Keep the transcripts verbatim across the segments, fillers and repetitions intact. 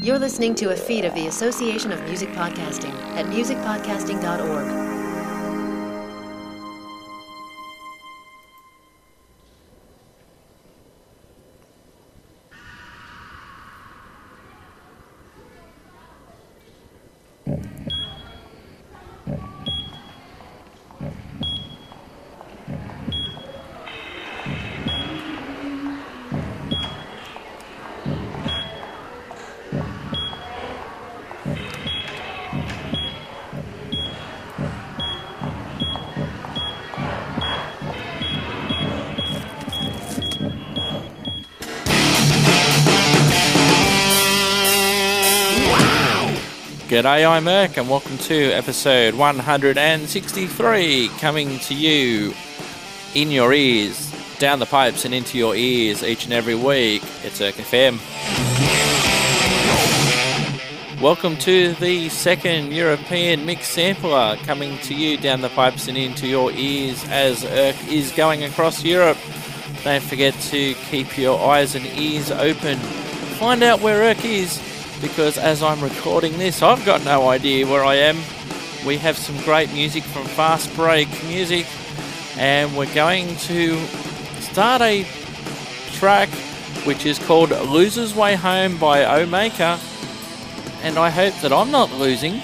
You're listening to a feed of the Association of Music Podcasting at music podcasting dot org. G'day, I'm Merc and welcome to episode one hundred sixty-three, coming to you in your ears, down the pipes and into your ears each and every week. It's Urk F M. Welcome to the second European mix sampler, coming to you down the pipes and into your ears as Urk is going across Europe. Don't forget to keep your eyes and ears open. Find out where Urk is, because as I'm recording this, I've got no idea where I am. We have some great music from Fast Break Music, and we're going to start a track which is called Loser's Way Home by Omega, and I hope that I'm not losing.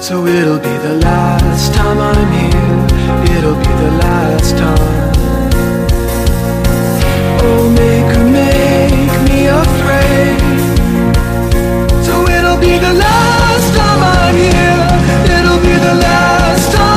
So it'll be the last time I'm here. It'll be the last time. Oh, make her make me afraid. So it'll be the last time I'm here. It'll be the last time.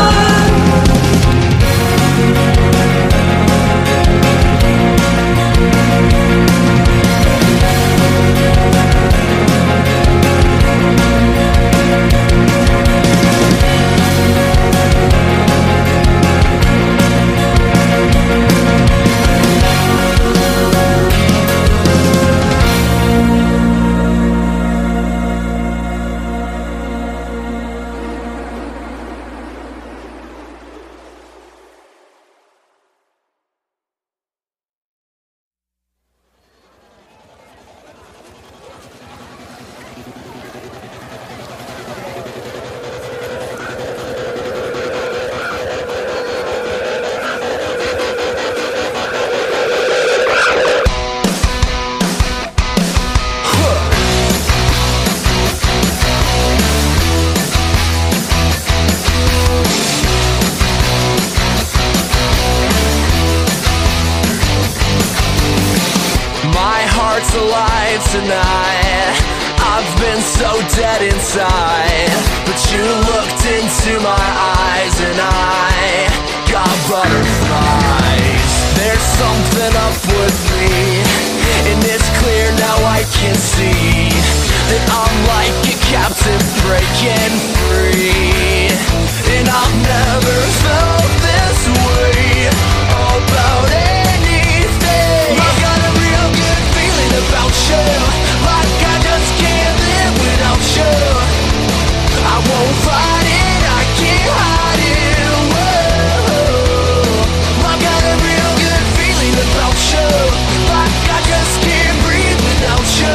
Tonight, I've been so dead inside, but you looked into my eyes and I got butterflies. There's something up with me, and it's clear now I can see that I'm like a captain breaking free, and I've never felt this way about anything. I've got a real good feeling about you, like I just can't live without you. I won't fight it, I can't hide it. Whoa. I've got a real good feeling about you, like I just can't breathe without you.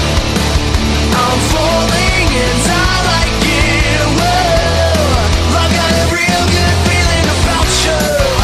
I'm falling and I like it. Whoa. I've got a real good feeling about you.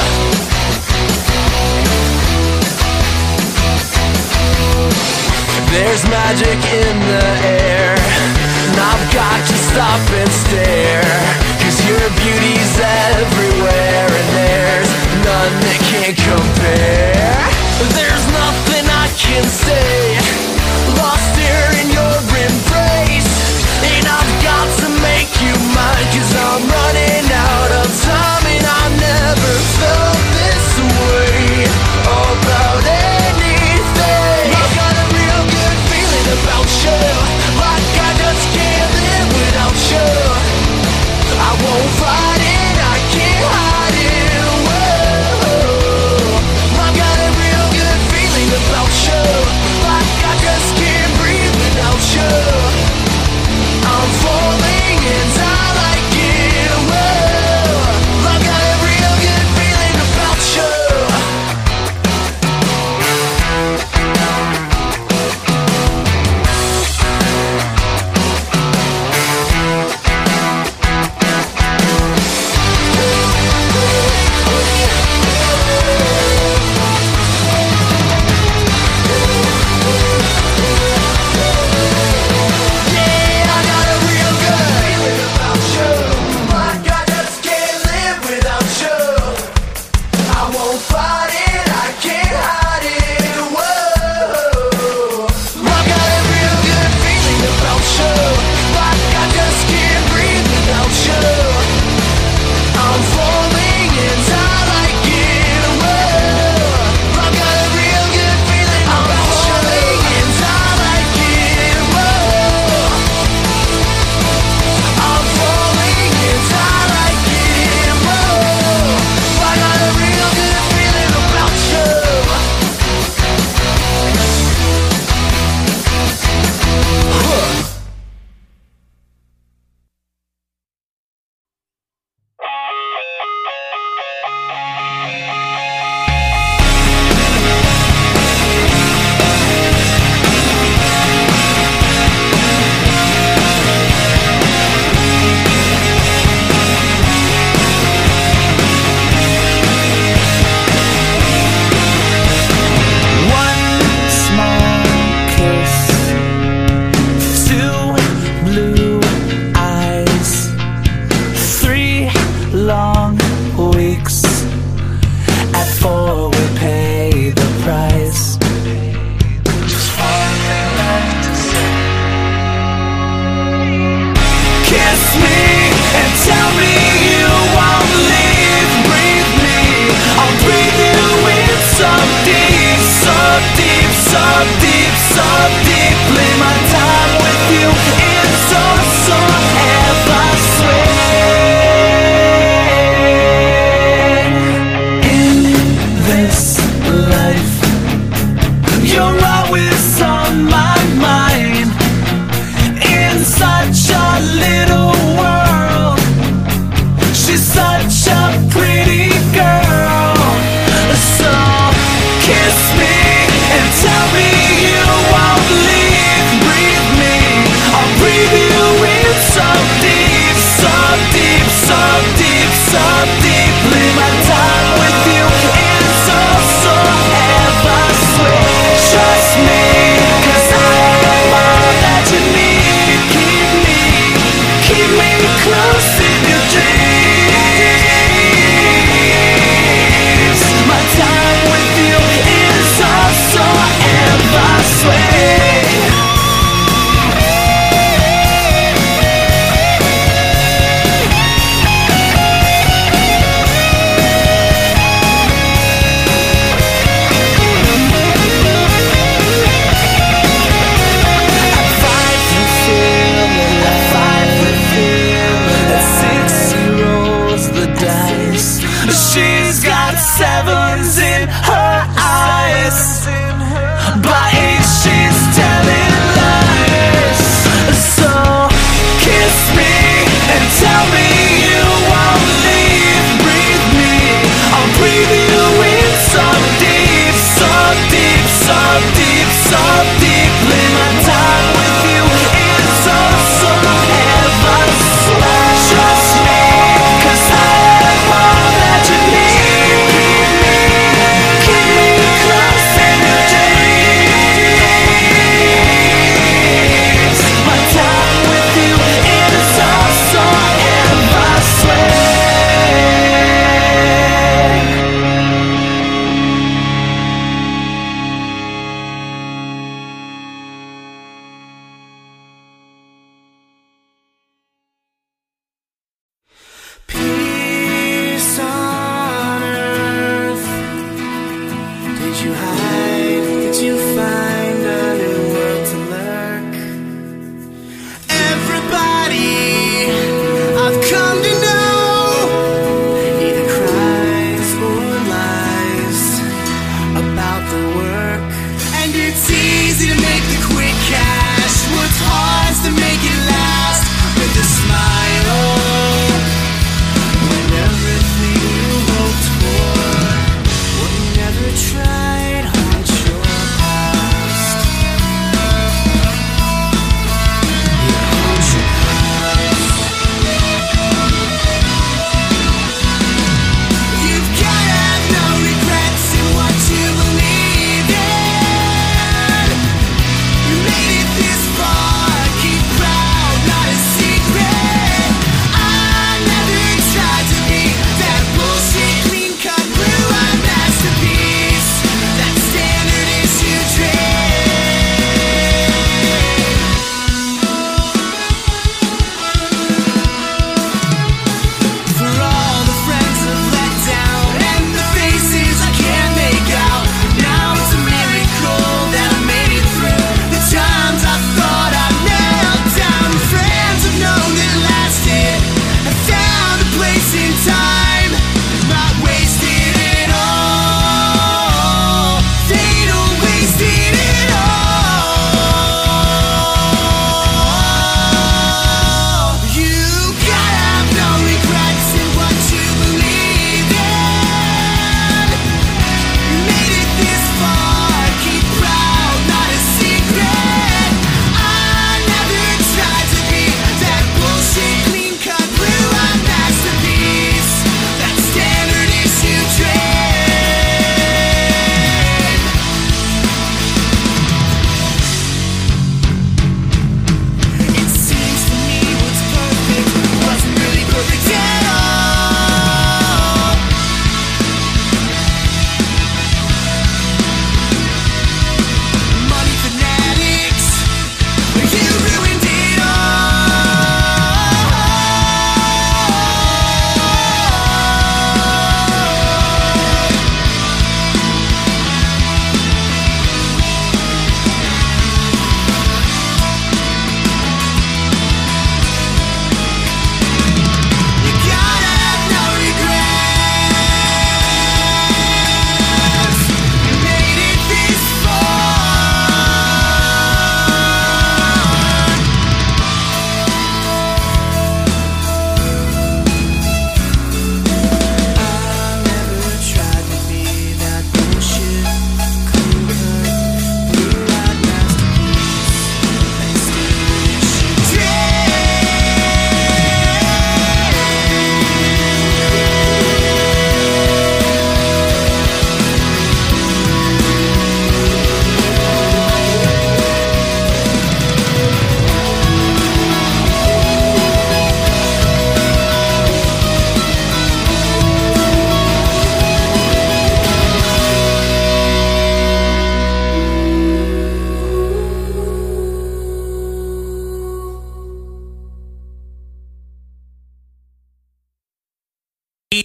There's magic in the air, and I've got to stop and stare, 'cause your beauty's everywhere, and there's none that can compare. There's nothing I can say, lost here in your embrace, and I've got to make you mine, 'cause I'm running out of time, and I never felt this way about anything. I've got a real good feeling about you, like I just can't live without you. I won't fight it, I can't hide it. Whoa. I've got a real good feeling about you, like I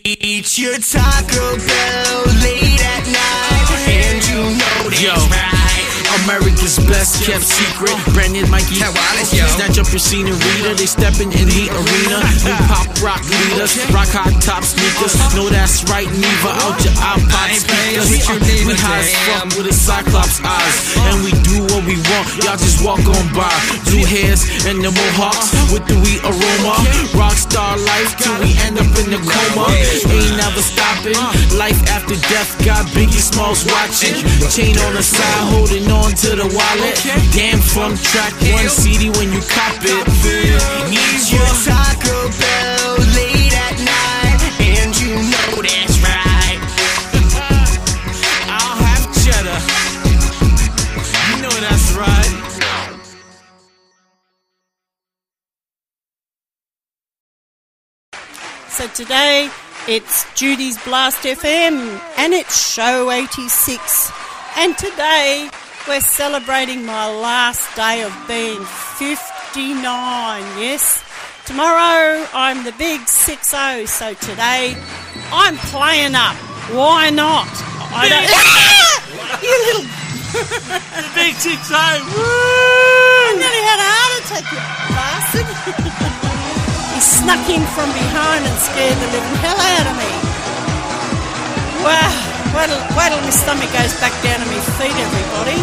Eat your Taco Bell late at night, and you know that's Yo. right. America's best kept secret. Brandon Mikey, snatch up your scenery. They stepping in the arena. New pop rock leaders, rock high top sneakers. No, that's right, neither out your iPod speakers. Uh, we high as fuck with a Cyclops eyes, and we do what we want. Y'all just walk on by. Blue hairs and the mohawks with the weed aroma. Rockstar life till we end up in the coma. Ain't never stopping. Life after death got Biggie Smalls watching. Chain on the side, holding on to the wallet. Damn, from track one C D when you cop it. Eat your Taco Bell late at night, and you know that's right. I'll have cheddar. You know that's right. So today it's Judy's Blast F M and it's show eighty-six. And today we're celebrating my last day of being fifty-nine, yes. Tomorrow I'm the big six oh, so today I'm playing up. Why not? I don't... You little... The big six oh. I nearly had a heart attack, you bastard. He snuck in from behind and scared the living hell out of me. Wow. Wait till, wait till my stomach goes back down to my feet, everybody.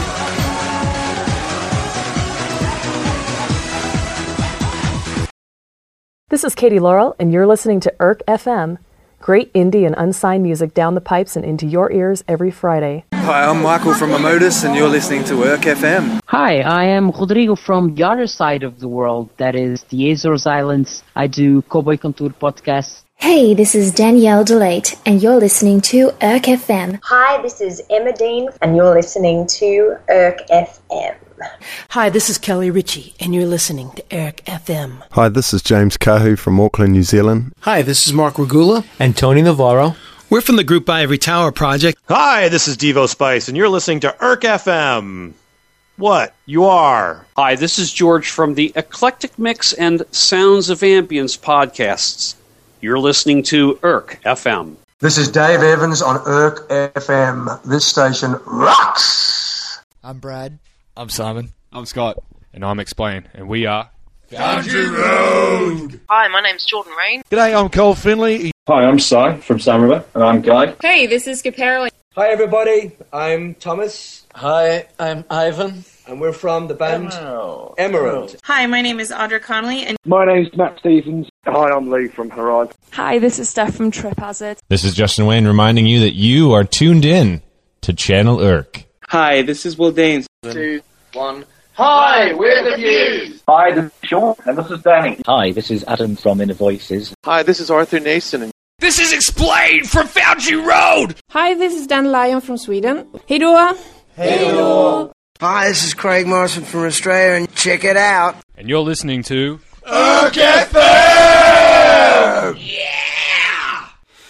This is Katie Laurel, and you're listening to I R C F M. Great indie and unsigned music down the pipes and into your ears every Friday. Hi, I'm Michael from Emotus, and you're listening to I R C F M. Hi, I am Rodrigo from the other side of the world, that is the Azores Islands. I do Cowboy Contour podcasts. Hey, this is Danielle Delate, and you're listening to I R C F M. Hi, this is Emma Dean, and you're listening to I R C F M. Hi, this is Kelly Ritchie, and you're listening to I R C F M. Hi, this is James Kahu from Auckland, New Zealand. Hi, this is Mark Regula and Tony Navarro. We're from the Group By Every Tower project. Hi, this is Devo Spice, and you're listening to I R C F M. What? You are. Hi, this is George from the Eclectic Mix and Sounds of Ambience podcasts. You're listening to I R C F M. This is Dave Evans on I R C F M. This station rocks! I'm Brad. I'm Simon. I'm Scott. And I'm Explain. And we are... Foundry Road! Hi, my name's Jordan Rain. G'day, I'm Cole Finley. Hi, I'm Si from Sun River. And I'm Guy. Hey, this is Caparelli. Hi, everybody. I'm Thomas. Hi, I'm Ivan. And we're from the band Emerald. Emerald. Hi, my name is Audra Connolly. And my name's Matt Stevens. Hi, I'm Lee from Horizon. Hi, this is Steph from Trip Hazard. This is Justin Wayne reminding you that you are tuned in to Channel I R C. Hi, this is Will Danes. Two, one. Hi, we're the Views. Hi, this is Sean, and this is Danny. Hi, this is Adam from Inner Voices. Hi, this is Arthur Nason. This is Explain from Foundry Road. Hi, this is Dan Lyon from Sweden. Hej då! Hej då! Hi, this is Craig Morrison from Australia, and check it out. And you're listening to... I R C F M! Yeah!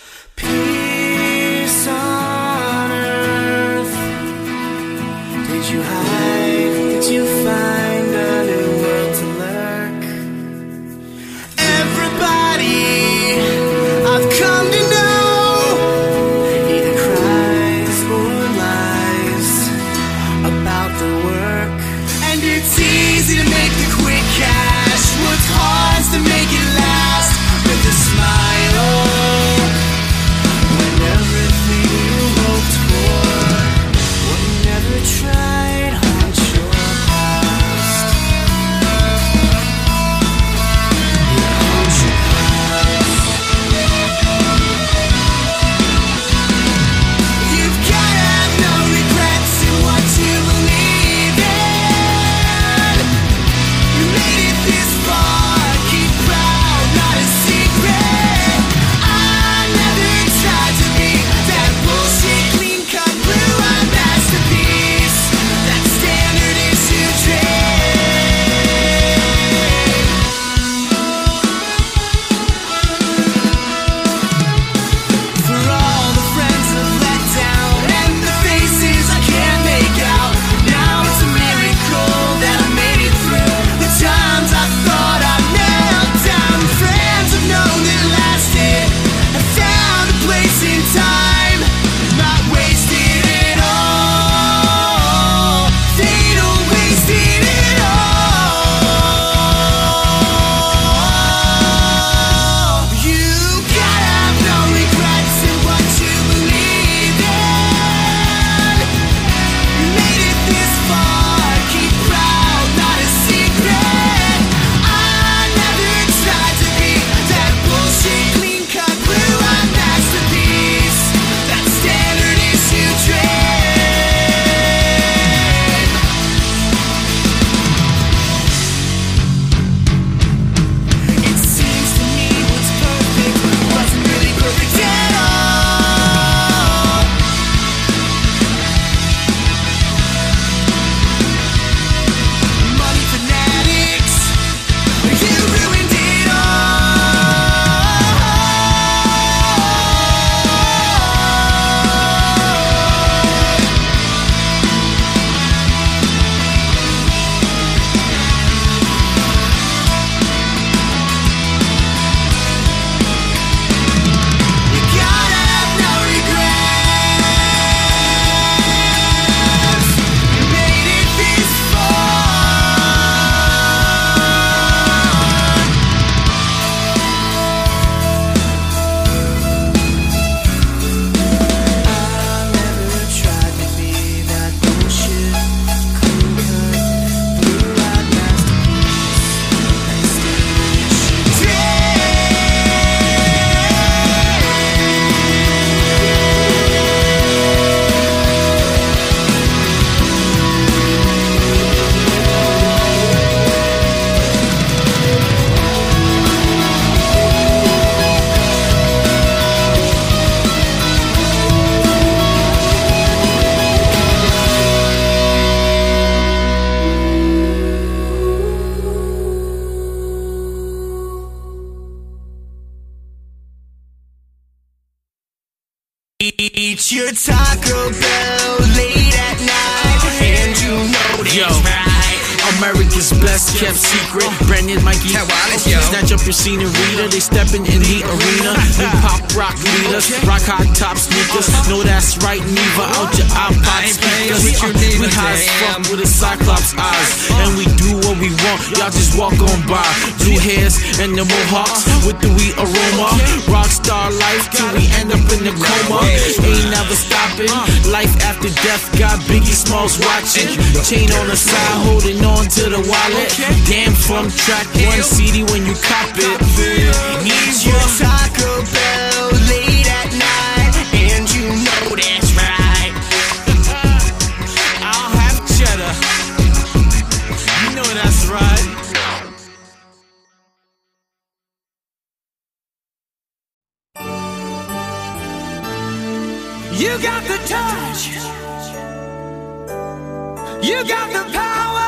Peace on earth. Did you hide? Did you find a new world to lurk? Everybody I've come to know either cries or lies about the work. And it's easy to make the quick cash. What's hard to make it last with a smile. Eat your Taco Bell late at night, and you know that's Yo. right. America's best kept secret. Brandon, Mikey, snatch up your scenery. They stepping in the arena. We pop rock leaders, rock hot top sneakers. No, that's right, neither out your iPod speakers. Uh, we high as fuck with a Cyclops eyes, and we do what we want. Y'all just walk on by. Blue hairs and the mohawks with the weed aroma. Rockstar life till we end up in the coma. Ain't never stopping. Life after death. Got Biggie Smalls watching. Chain on the side, holding on to the wallet. Damn, from track one C D when you cop it. Eat your Taco Bell late at night, and you know that's right. I'll have cheddar. You know that's right. You got the touch. You got the power.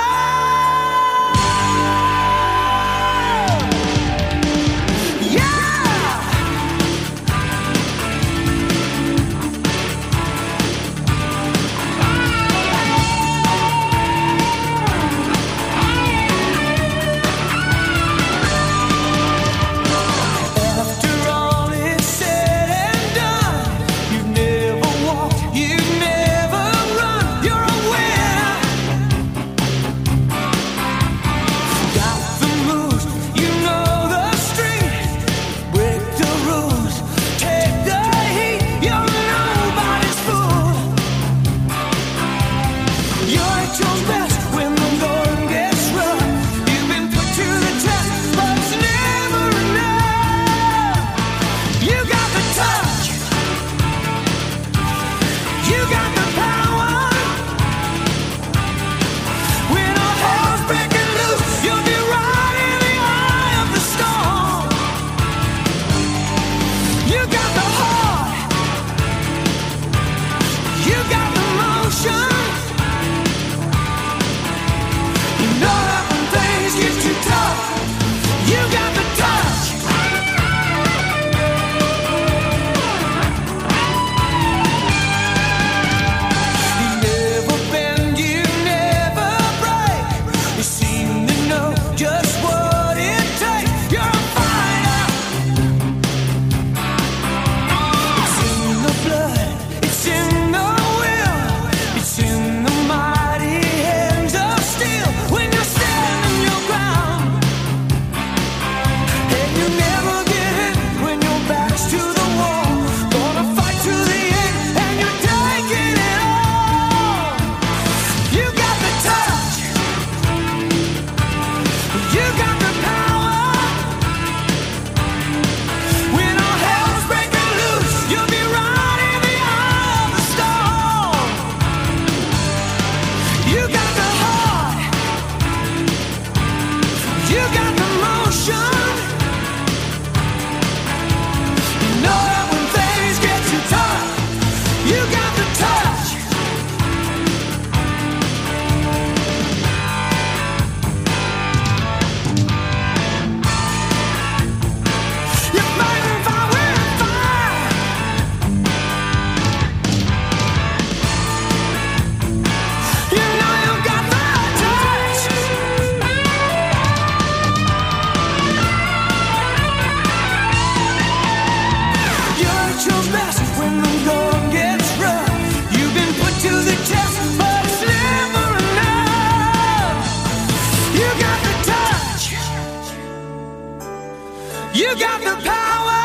You got the power.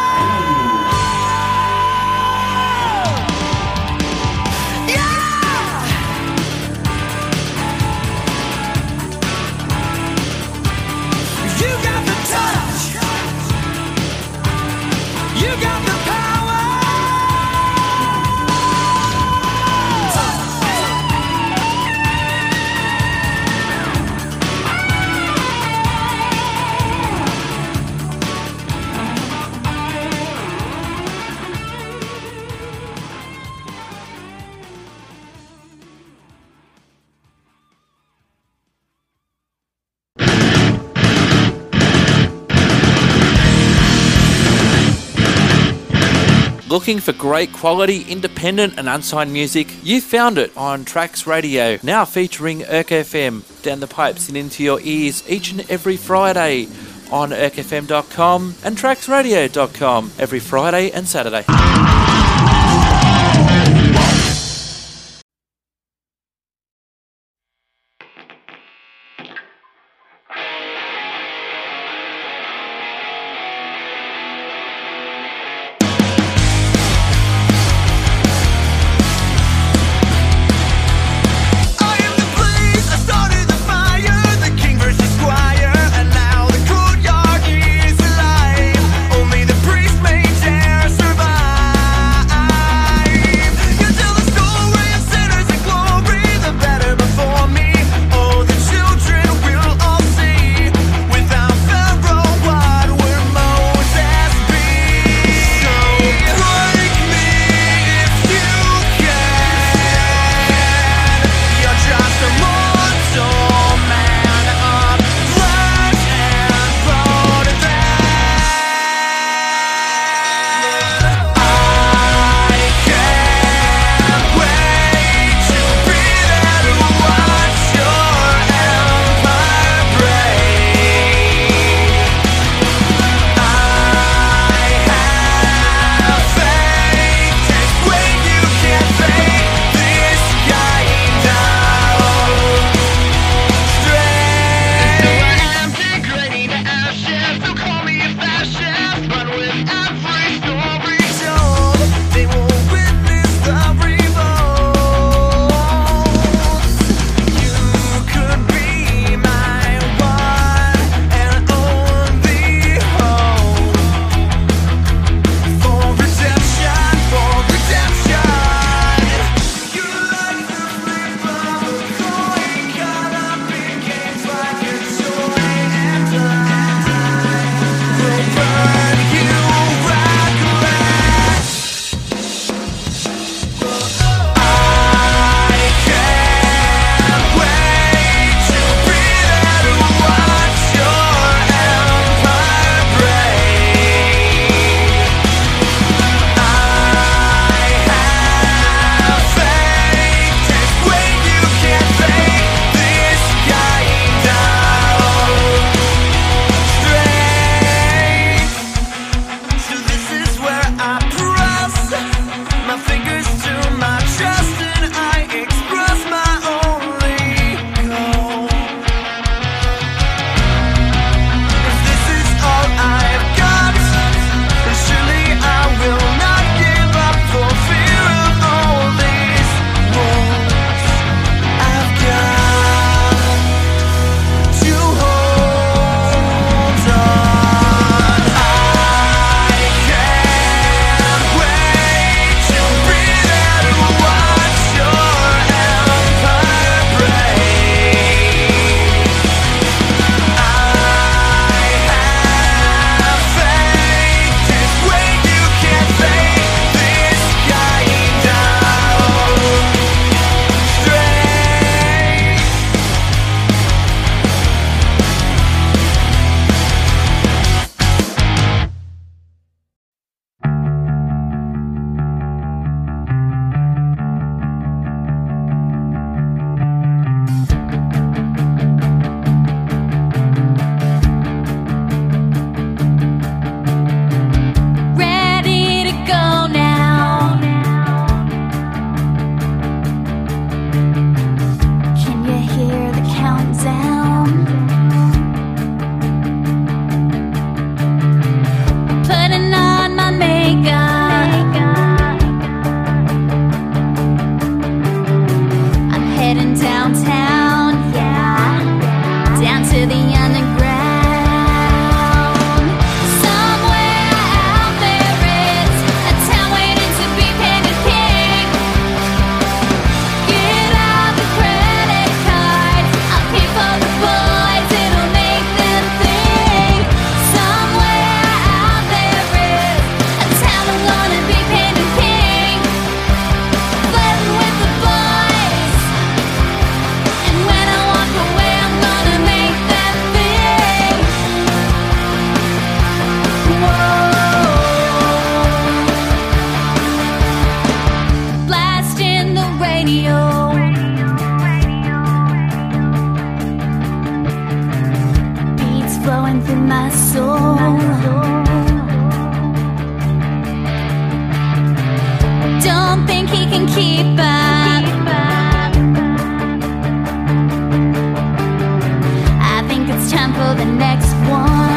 Yeah. You got the touch. You got the power. Looking for great quality, independent and unsigned music? You found it on Tracks Radio, now featuring Urk F M down the pipes and into your ears each and every Friday on urk f m dot com and tracks radio dot com every Friday and Saturday. Fear flowing through my soul. Don't think he can keep up. I think it's time for the next one.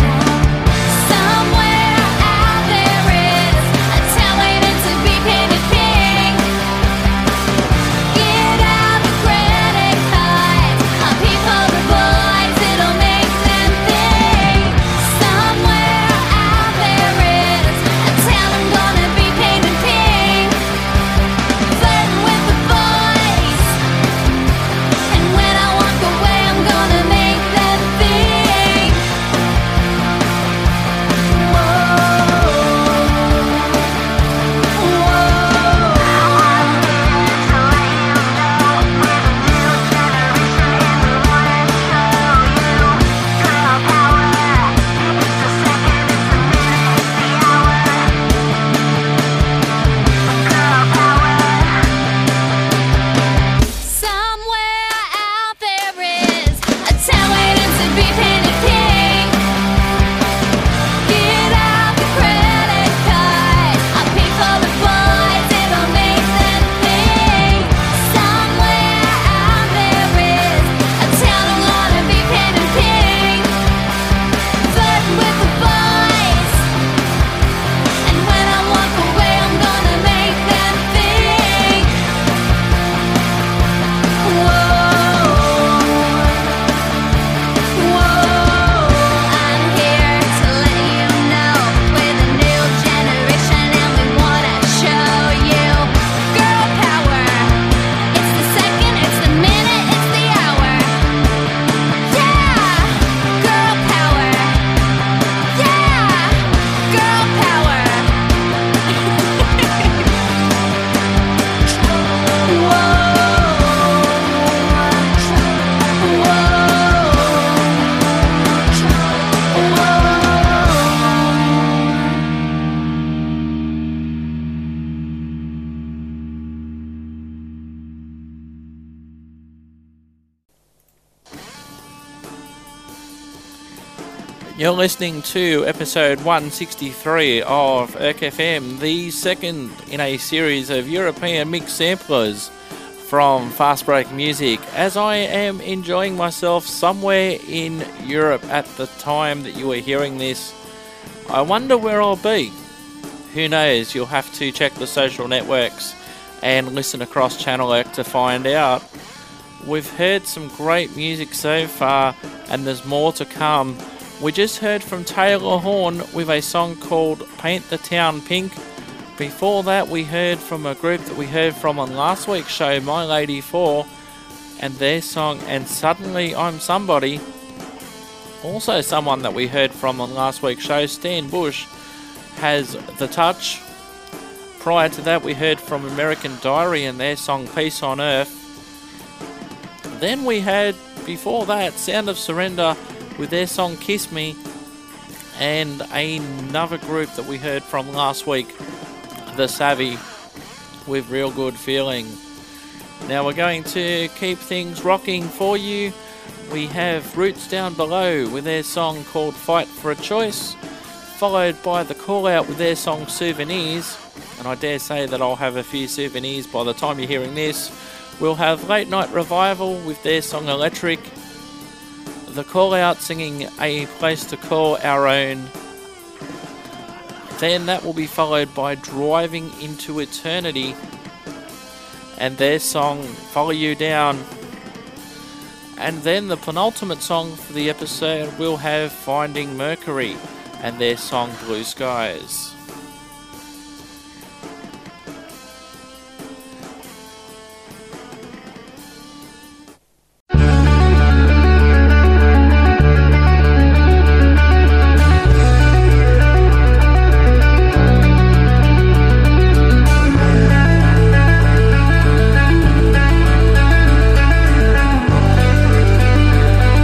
You're listening to episode one sixty-three of Urk F M, the second in a series of European mix samplers from Fast Break Music, as I am enjoying myself somewhere in Europe at the time that you are hearing this. I wonder where I'll be. Who knows? You'll have to check the social networks and listen across Channel Urk to find out. We've heard some great music so far, and there's more to come. We just heard from Taylor Horn with a song called Paint the Town Pink. Before that, we heard from a group that we heard from on last week's show, My Lady four, and their song And Suddenly I'm Somebody. Also someone that we heard from on last week's show, Stan Bush, has The Touch. Prior to that, we heard from American Diary and their song Peace on Earth. Then we had, before that, Sound of Surrender with their song Kiss Me, and another group that we heard from last week, The Savvy, with Real Good Feeling. Now we're going to keep things rocking for you. We have Roots Down Below with their song called Fight for a Choice, followed by The Call Out with their song Souvenirs, and I dare say that I'll have a few souvenirs by the time you're hearing this. We'll have Late Night Revival with their song Electric, The Call Out singing A Place to Call Our Own. Then that will be followed by Driving into Eternity and their song Follow You Down. And then the penultimate song for the episode will have Finding Mercury and their song Blue Skies.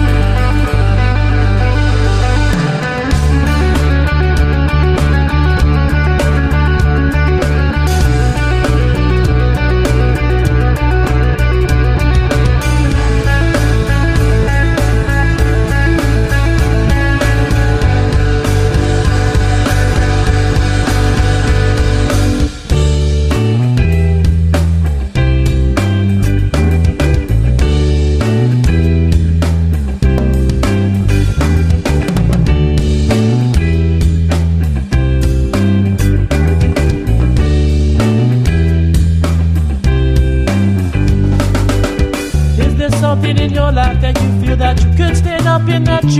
We'll be right back.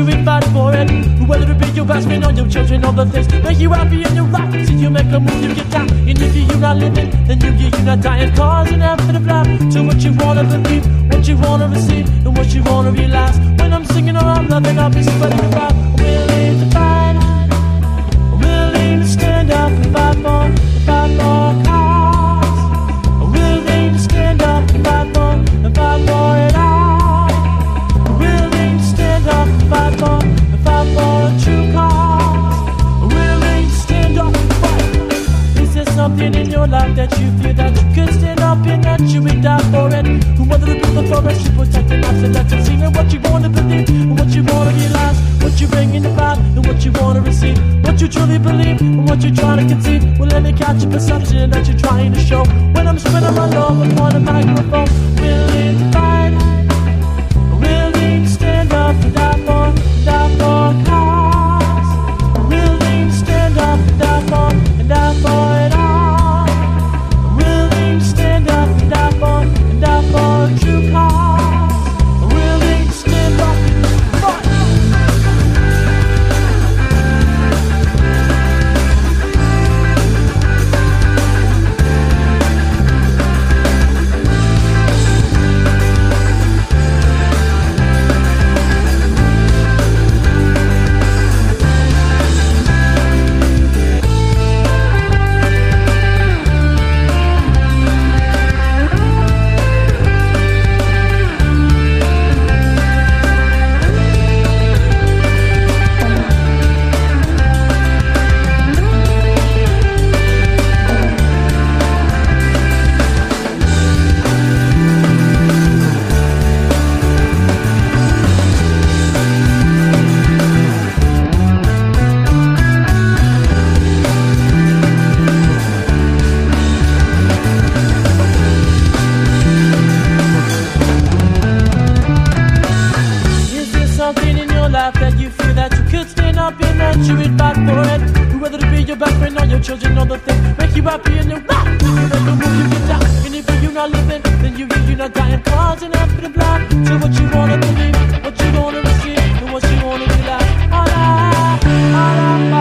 will fight for it. Whether it be your best friend or your children or the things make you happy and you rock. So you make a move, you get down. And if you're not living, then you get you not dying. Cause an infinite fly to what you wanna believe, what you wanna receive, and what you wanna realize. When I'm singing or I'm loving, I'll be spreading about. I'm willing to fight, I'm willing to stand up and fight for, and fight for cause. I'm willing to stand up and fight for, and fight for it all. I'm willing to stand up and fight for, and fight for a true cause. I'm willing to stand up and fight. Is there something in your life that you feel that you could stand up in, that you would die for it? Whether it be the forest, you protect and not select and see what you want to believe, and what you want to realize, what you bring in about, and what you want to receive, what you truly believe, and what you're trying to conceive. Well, let me catch your perception that you're trying to show. When I'm spreading my love upon a microphone, willing to fight, willing to stand up and die for, die for cause. Willing to stand up and die for, and die for it all. Willing to stand up and die for, and die for a true cause. Willing to stand up and fight. Children know the thing, make you happy and you're right. You make a move, you get down. And if you're not living, then you, you're not dying. Cause an infinite blind to what you wanna believe, what you wanna receive, and what you wanna realize. All I, all I,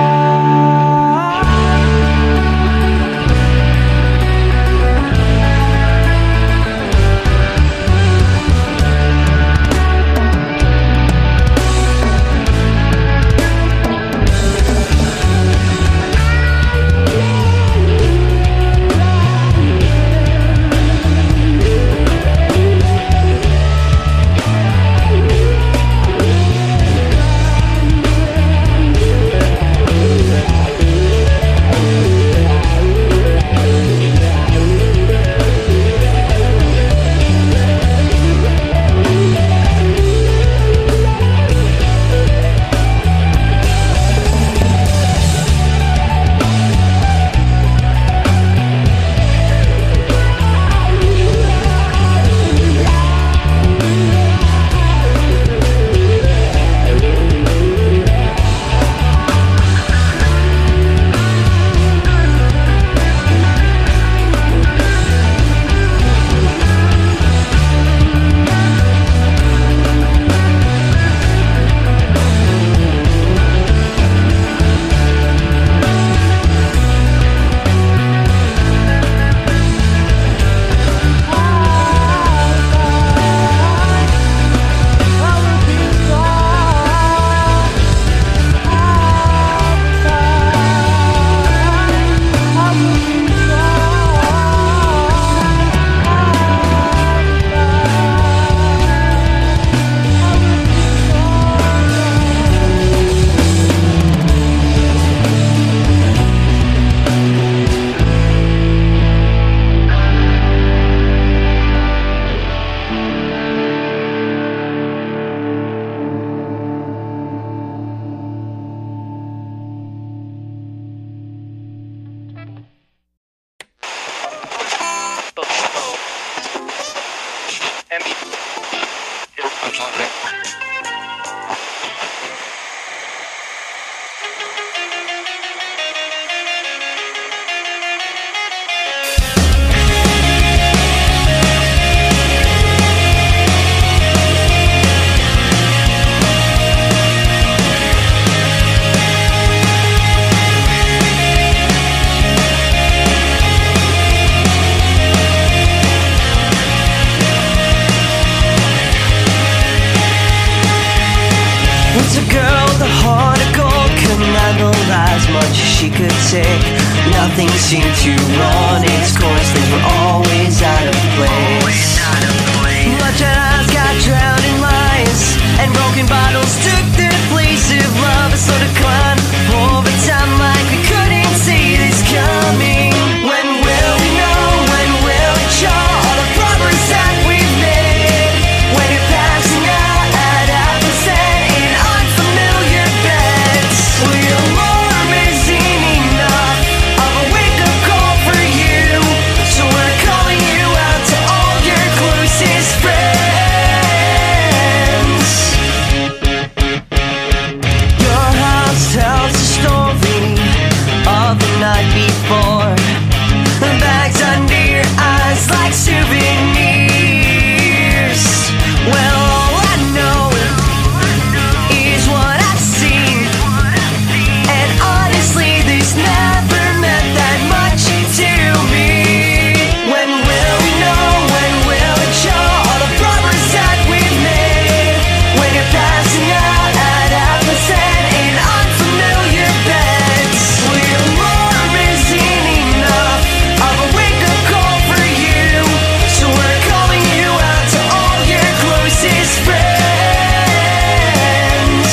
with a heart of gold couldn't handle as much as she could take. Nothing seemed to run its course, things were always out of place. Much eyes got drowned in lies, and broken bottles took the place of love. A slow decline over time, like we couldn't see this coming. When will we know? When will it show all the progress that we've made? When you're passing out at half percent in unfamiliar beds, well, your alarm isn't enough of a wake-up call for you, so we're calling you out to all your closest friends. Your house tells the story of the night before. Bags under your eyes like souvenirs. Well, all I know is what I've seen, and honestly, this never meant that much to me. When will we know? When will it show all the progress that we've made? When you're passing out at half percent in unfamiliar beds, well, your alarm isn't enough of a wake-up call for you, so we're calling you out to all your closest friends.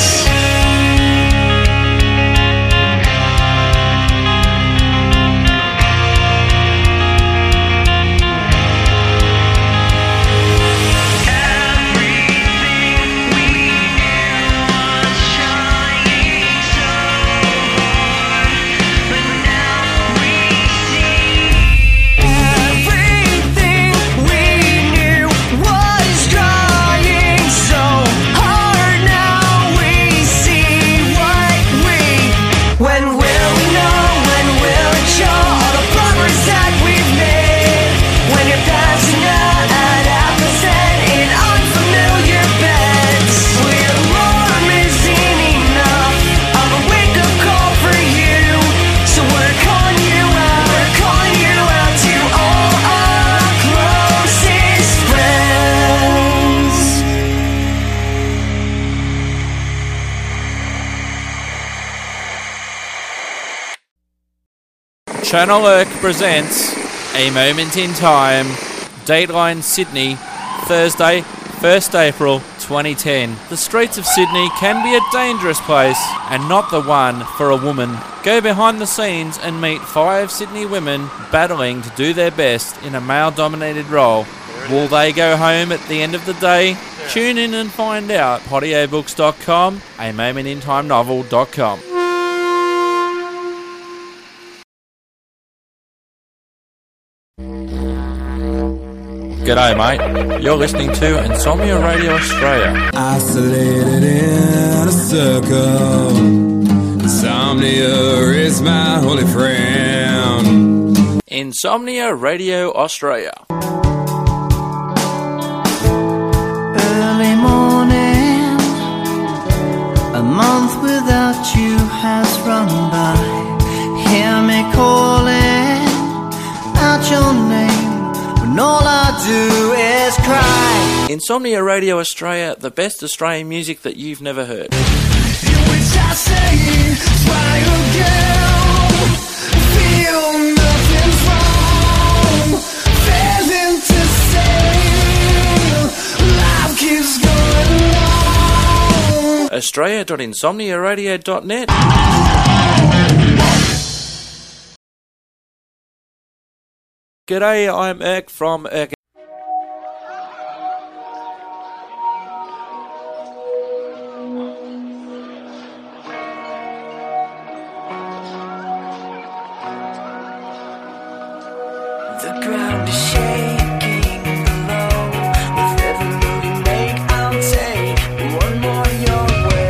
Everything we knew was trying so hard. Now we see what we. When will we know? When will it show all the progress that we've made? When you're passing out at half percent in unfamiliar beds, well, your alarm isn't enough of a wake-up call for you, so we're calling you out. We're calling you out to all our closest friends. Channel Irk presents A Moment in Time, Dateline Sydney, Thursday, first April twenty ten. The streets of Sydney can be a dangerous place and not the one for a woman. Go behind the scenes and meet five Sydney women battling to do their best in a male-dominated role. Will they go home at the end of the day? Tune in and find out. Podio books dot com, a moment in time novel dot com. G'day mate, you're listening to Insomnia Radio Australia. Isolated in a circle, insomnia is my holy friend. Insomnia Radio Australia. Early morning, a month without you has run by. Hear me calling out your name, when all I do is cry. Insomnia Radio Australia, the best Australian music that you've never heard. Which I say, try again, feel nothing's wrong, failing to say, life keeps going on. australia dot insomnia radio dot net. G'day, I'm Irk from Irk. The ground is shaking below, with every move you make, I'll take one more your way.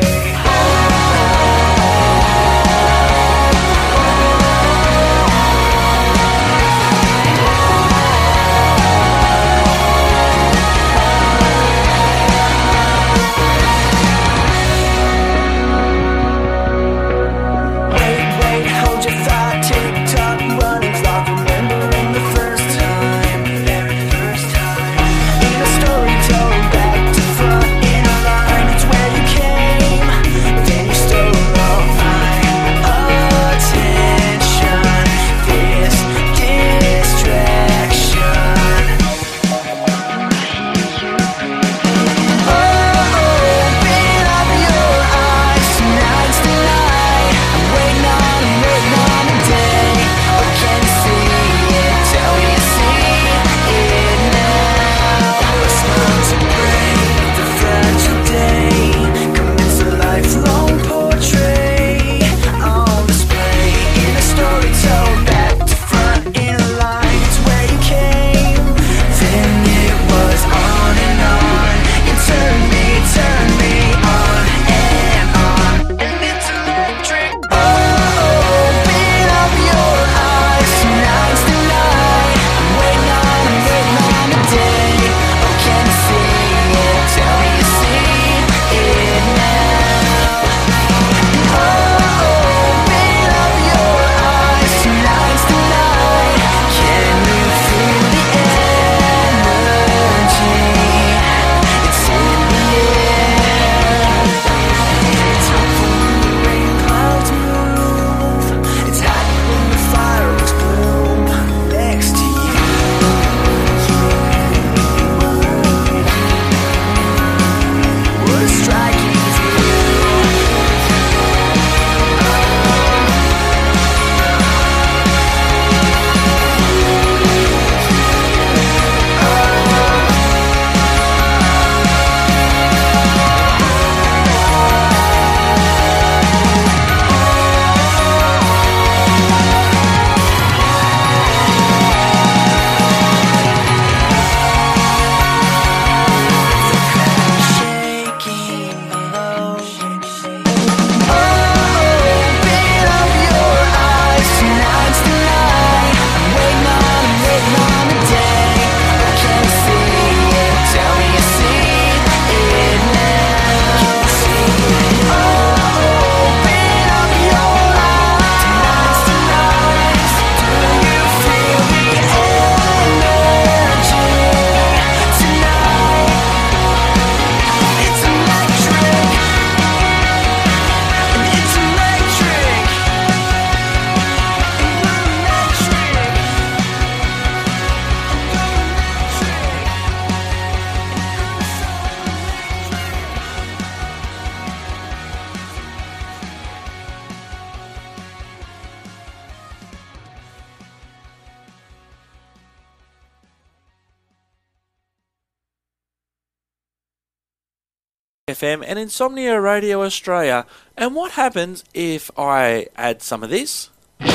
F M and Insomnia Radio Australia. And what happens if I add some of this?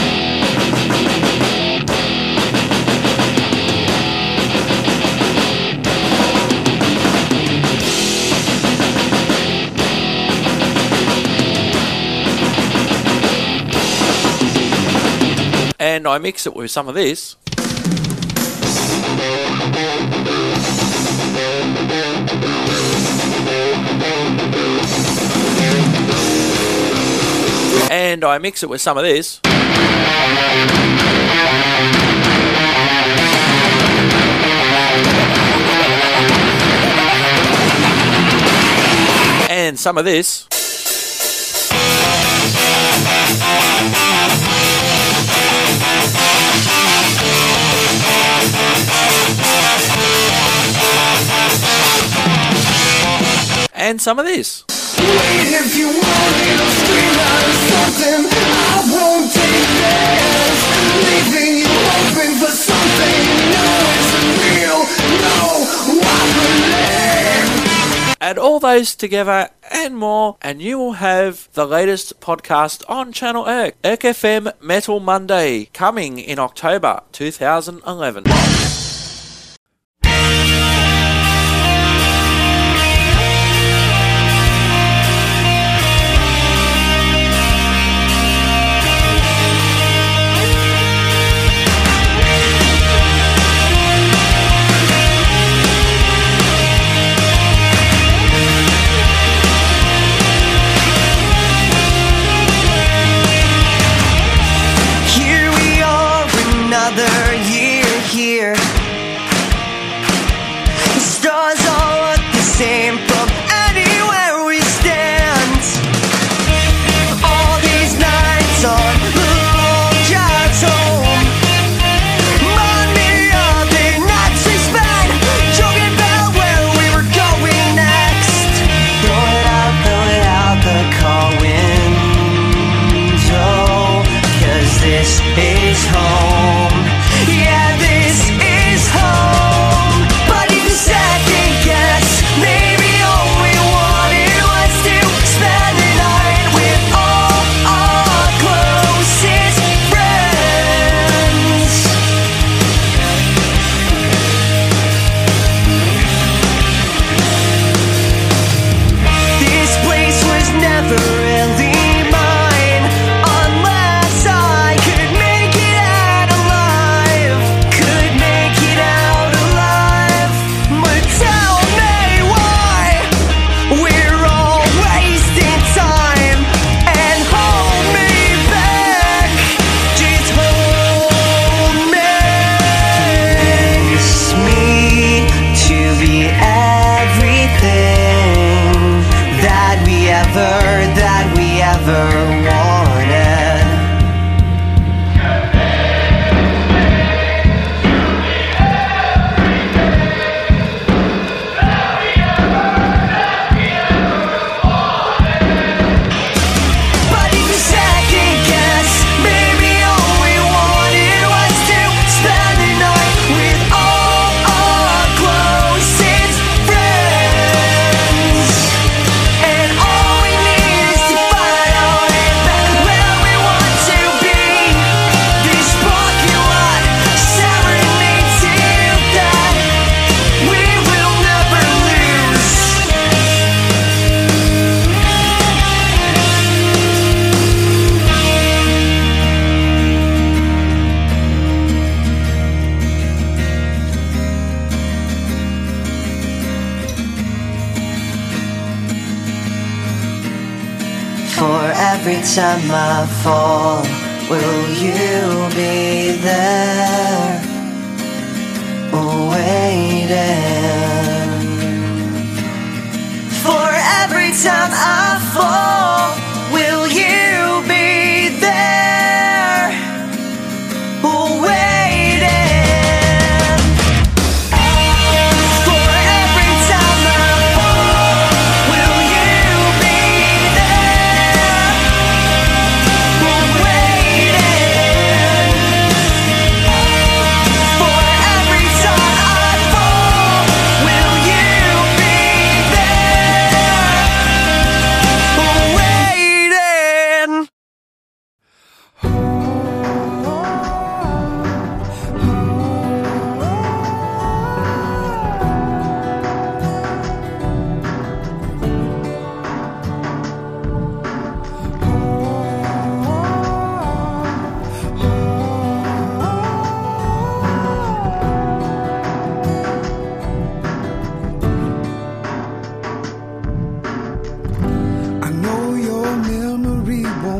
And I mix it with some of this. And I mix it with some of this. And some of this. And some of this. Wait, if you want me to scream out something, I won't take this. Leaving you hoping for something you know isn't real. No, I believe. Add all those together and more, and you will have the latest podcast on Channel Irk. Irk F M Metal Monday, coming in October two thousand eleven. Another year here. The stars all look the same from anywhere we stand. All these nights on the long drives home remind me of the nights we spent joking about where we were going next. Throw it out, throw it out the car window, 'cause this is home. Yeah, this is home. But if you second guess, maybe all we wanted was to spend the night with all our closest friends. This place was never really mine, unless I could make it out alive. Could make it out alive. But tell me why we're all wasting time, and hold me back. Just hold me. Kiss me to be everything that we ever, that we ever wanted. But if you second guess, maybe all we wanted was to spend the night with all our closest friends. And all we need is to find our way back where we want to be. This parking lot serenades to that we will never lose. For every time I fall, will you be there, waiting? For every time I fall, will you be there, waiting? For every time I fall, will you be there, waiting? For every time I fall, will you be there,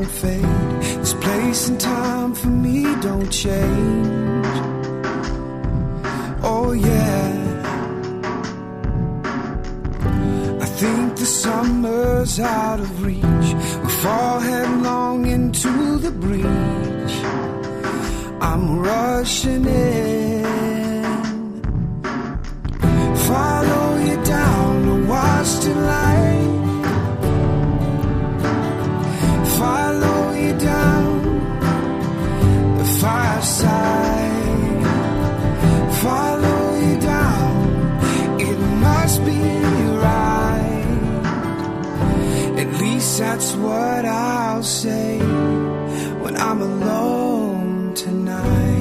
won't fade. This place and time for me don't change. Oh yeah, I think the summer's out of reach. We fall headlong into the breach. I'm rushing in, follow you down to watch the light, follow you down the fireside, follow you down, it must be right. At least that's what I'll say when I'm alone tonight.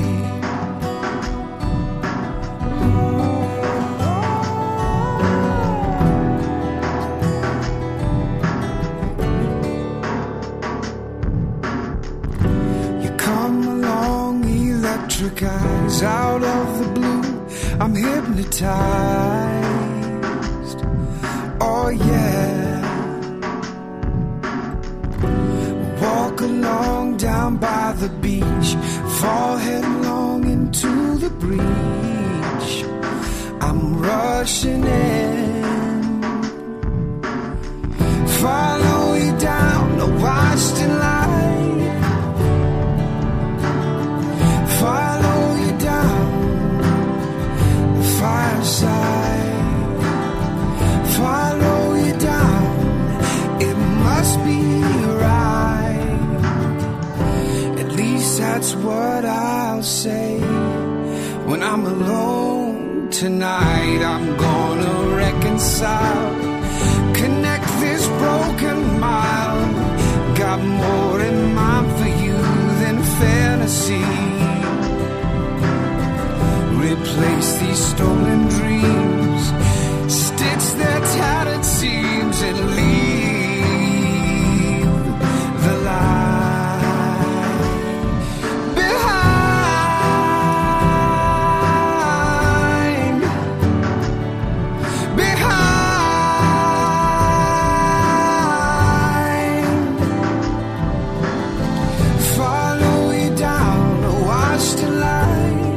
You come along, electric eyes, out of the blue, I'm hypnotized. Oh yeah, walk along down by the beach, fall headlong into the breach. I'm rushing in, follow you down to watch the light, follow you down the fireside, follow you down, it must be right. At least that's what I'll say when I'm alone tonight. I'm gonna reconcile, connect this broken mile. Got more in mind for you than fantasy. Replace these stolen dreams, stitch their tattered seams, and leave the light behind, behind. Follow you down to watch the light,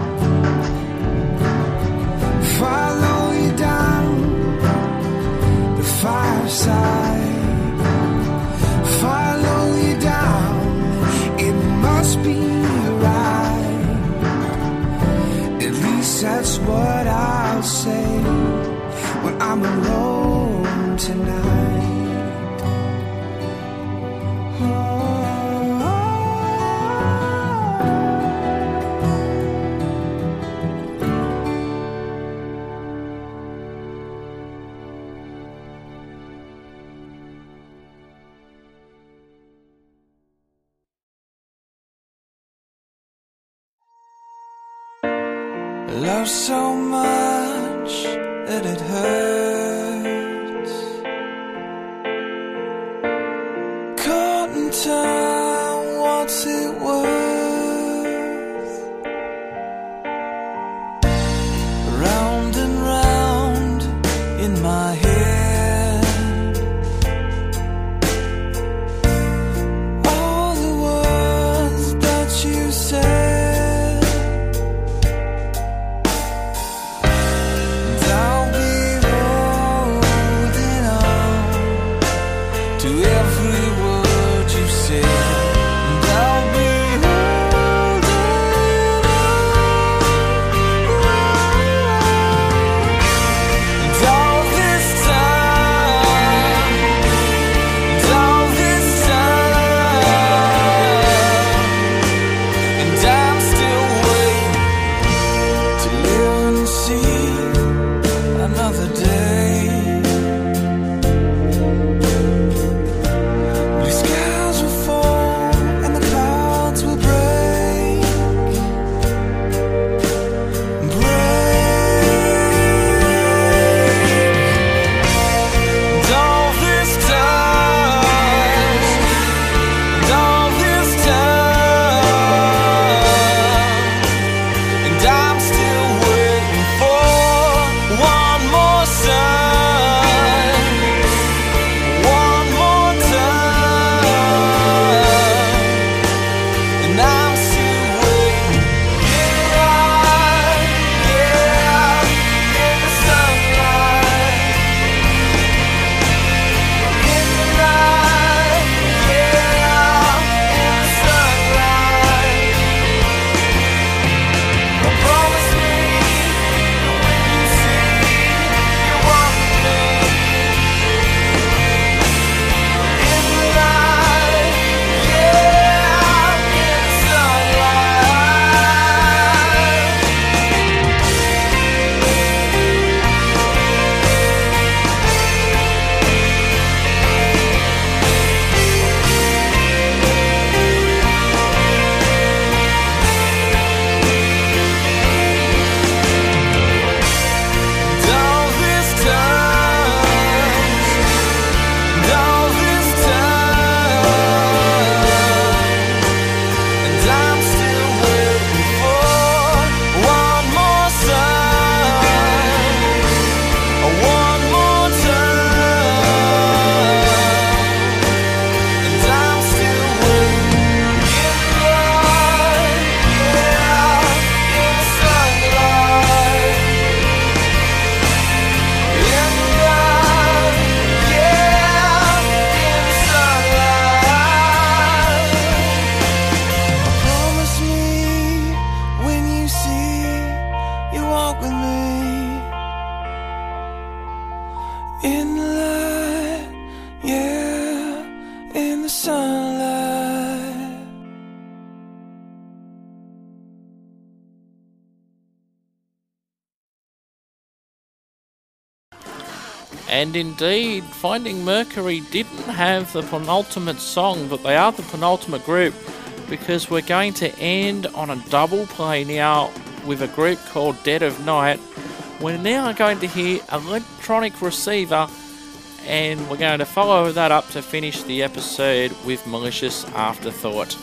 follow you down the fireside, follow you down, it must be right. At least that's what I'll say when I'm alone tonight. Love so much that it hurts. Caught in time, what's it worth? Round and round in my head, all the words that you said. To every word you said, and I'll be And indeed, Finding Mercury didn't have the penultimate song, but they are the penultimate group, because we're going to end on a double play now with a group called Dead of Night. We're now going to hear Electronic Receiver, and we're going to follow that up to finish the episode with Malicious Afterthought.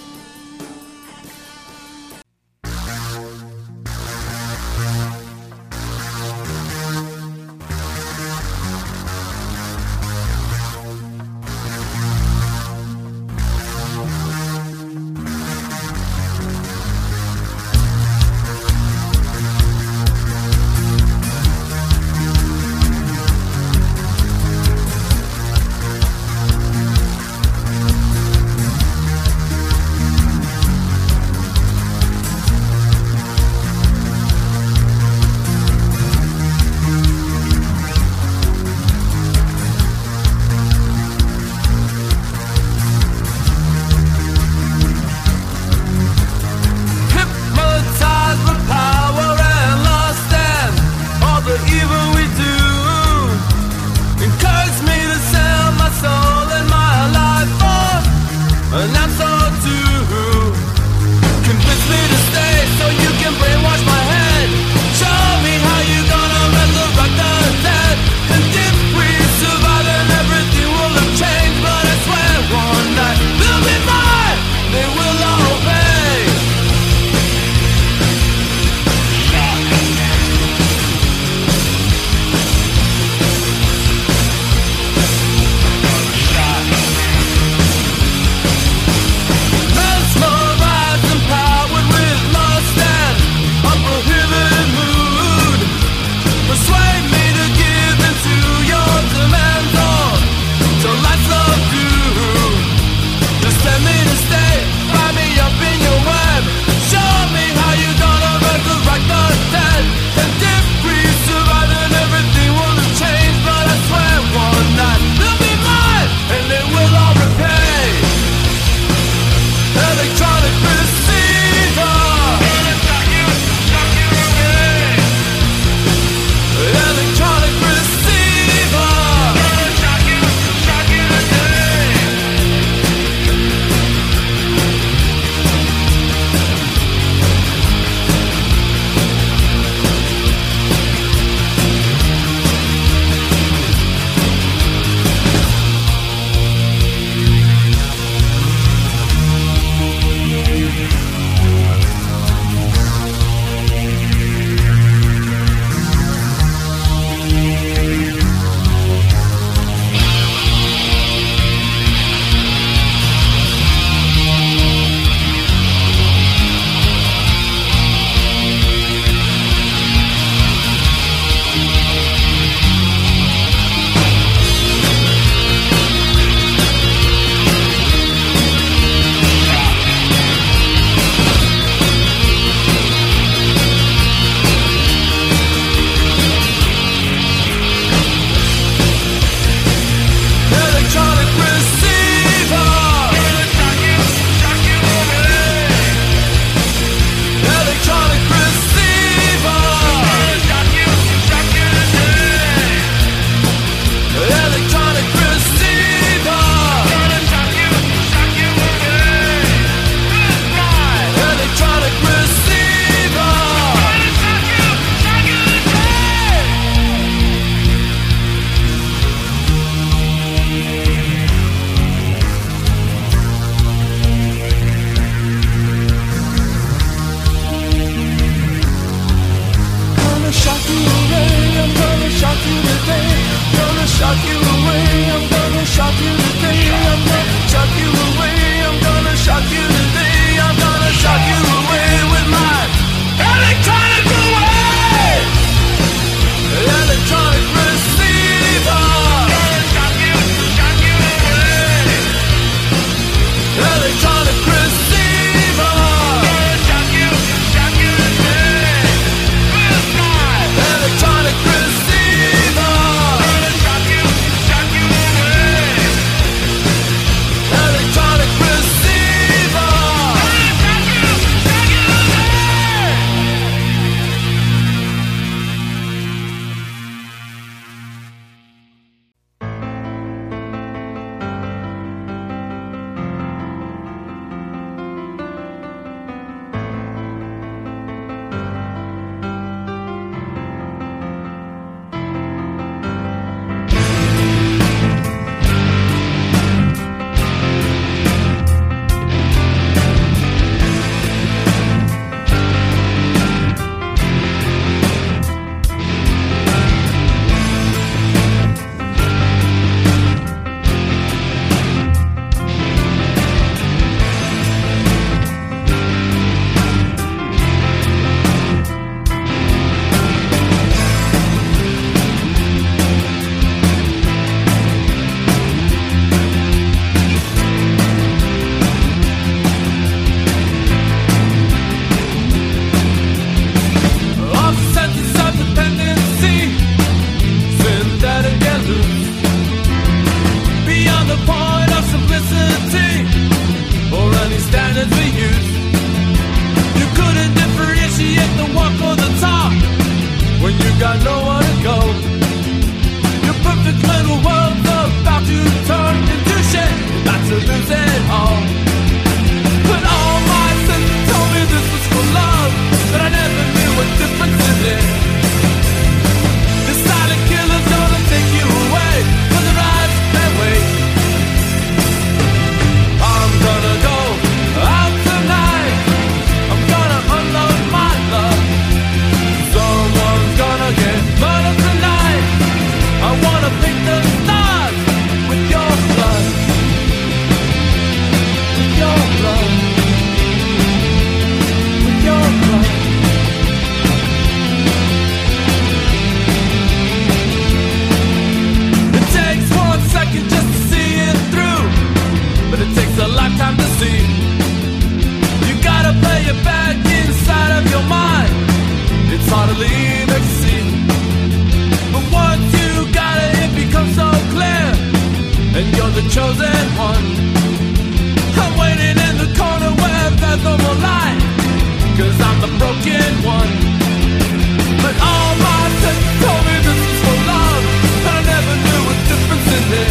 time to see. You gotta play it back inside of your mind. It's hard to leave ecstasy, but once you got it, it becomes so clear, and you're the chosen one. I'm waiting in the corner where there's no more light, 'cause I'm the broken one. But all my senses told me this is for love, and I never knew a difference in it.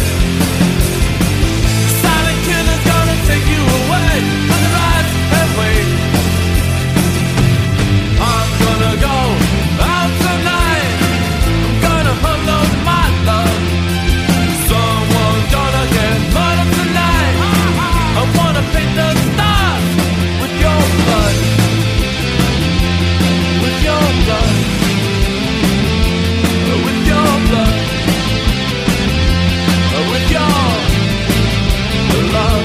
Silent killer's gonna take you away on the rise and wait. I'm gonna go out tonight, I'm gonna unload my love. Someone's gonna get murdered tonight. I wanna paint the stars with your blood, with your blood, with your blood, with your love.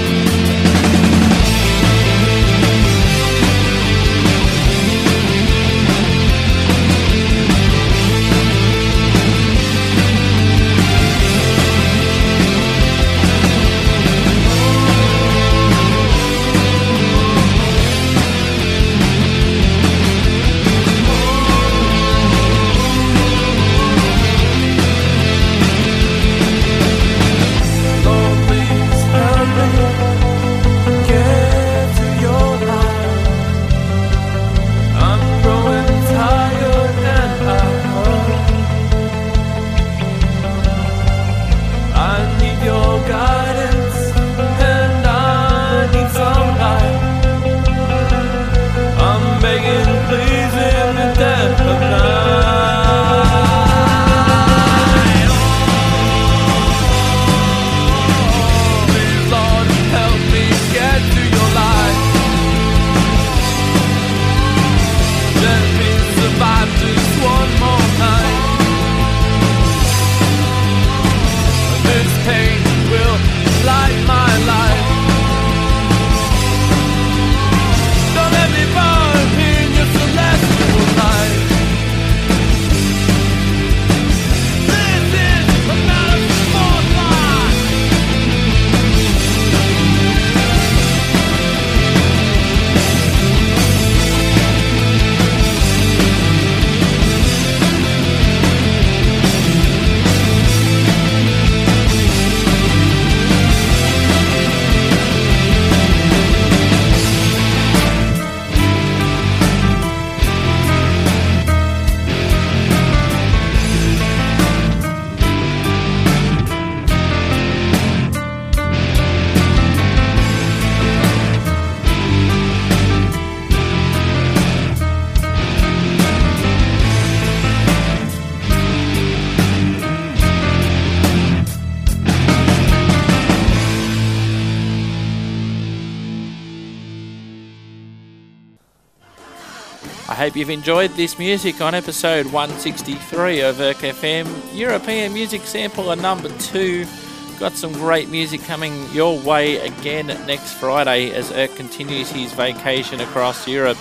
I hope you've enjoyed this music on episode one sixty-three of E R C F M, European Music Sampler number two. Got some great music coming your way again next Friday as E R C continues his vacation across Europe.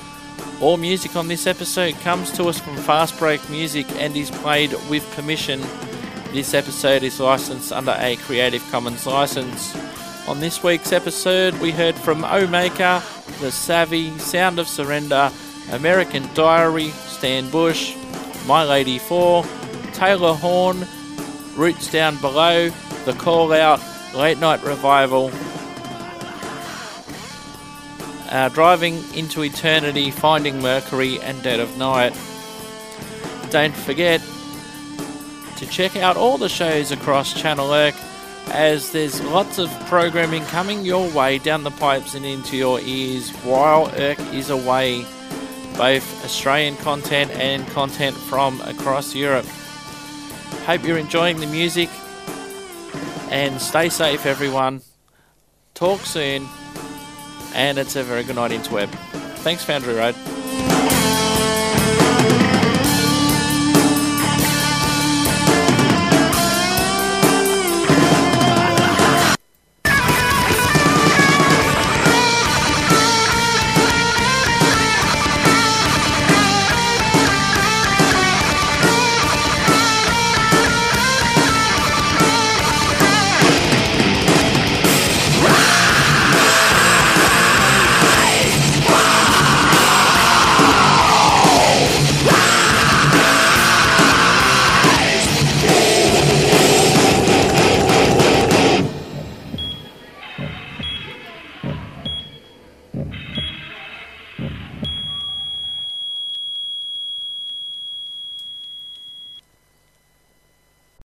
All music on this episode comes to us from Fast Break Music and is played with permission. This episode is licensed under a Creative Commons license. On this week's episode, we heard from Omega, The Savvy, Sound of Surrender, American Diary, Stan Bush, My Lady four, Taylor Horn, Roots Down Below, The Call Out, Late Night Revival, uh, Driving into Eternity, Finding Mercury, and Dead of Night. Don't forget to check out all the shows across Channel E R C, as there's lots of programming coming your way down the pipes and into your ears while E R C is away. Both Australian content and content from across Europe. Hope you're enjoying the music and stay safe, everyone. Talk soon, and it's a very good night into web. Thanks, Foundry Road.